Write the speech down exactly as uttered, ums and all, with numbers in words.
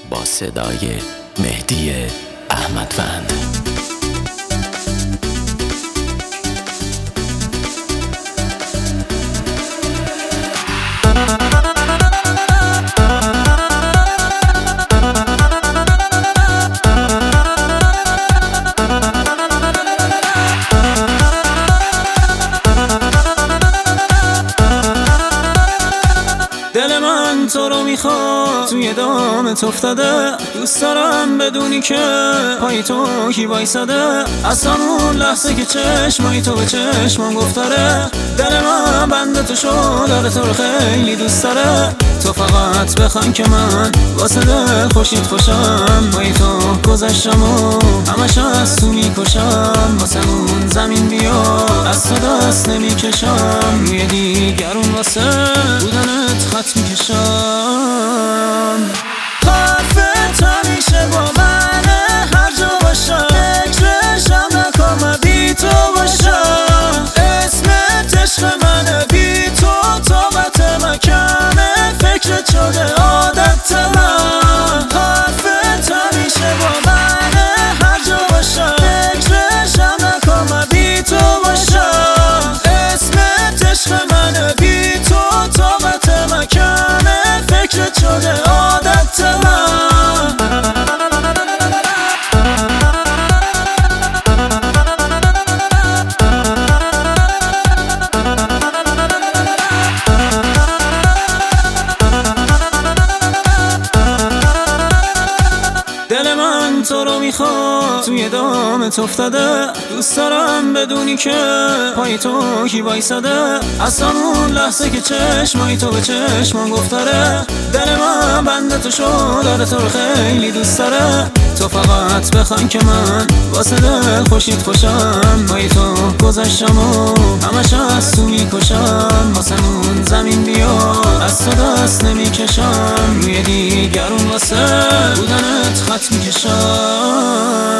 با صدای مهدی احمدوند. دل من تو رو میخواد، توی دامت افتاده. دوست دارم بدونی که پای تو کی وایساده. از همون لحظه که چشمای تو به چشمم گفتاره، دل من بنده تو شد، داره تو رو خیلی دوست داره. تو فقط بخوان که من واسه دل خوشید خوشم. پای تو گذشتم و همش از تو میکشم. واسه اون زمین بیا از تو دست نمیکشم. روی دیگرون واسه بودنت خط میکشم. حرفت همیشه با منه، هر جا باشم فکرشم نکن من بی تو باشم. اسمت عشق منه، بی تو طاقت مکنه. فکرت شده عادت من. حرفت همیشه با منه، هر جا باشم فکرشم نکن من بی تو باشم. اسمت عشق منه، بی تو طاقت مکنه. فکرت شده عادت من. دل من تو رو میخواد، توی دامت افتاده. دوست دارم بدونی که پای تو کی وایساده. از همون لحظه که چشمای تو به چشمم گفتاره، دل من بنده تو شد، داره تو رو خیلی دوست داره. تو فقط بخوان که من واسه دل خوشید خوشم. پای تو گذشتم و همش از تو میکشم. واسه اون زمین بیا از تو دست نمیکشم. روی دیگرون واسه بودنت خط میکشم.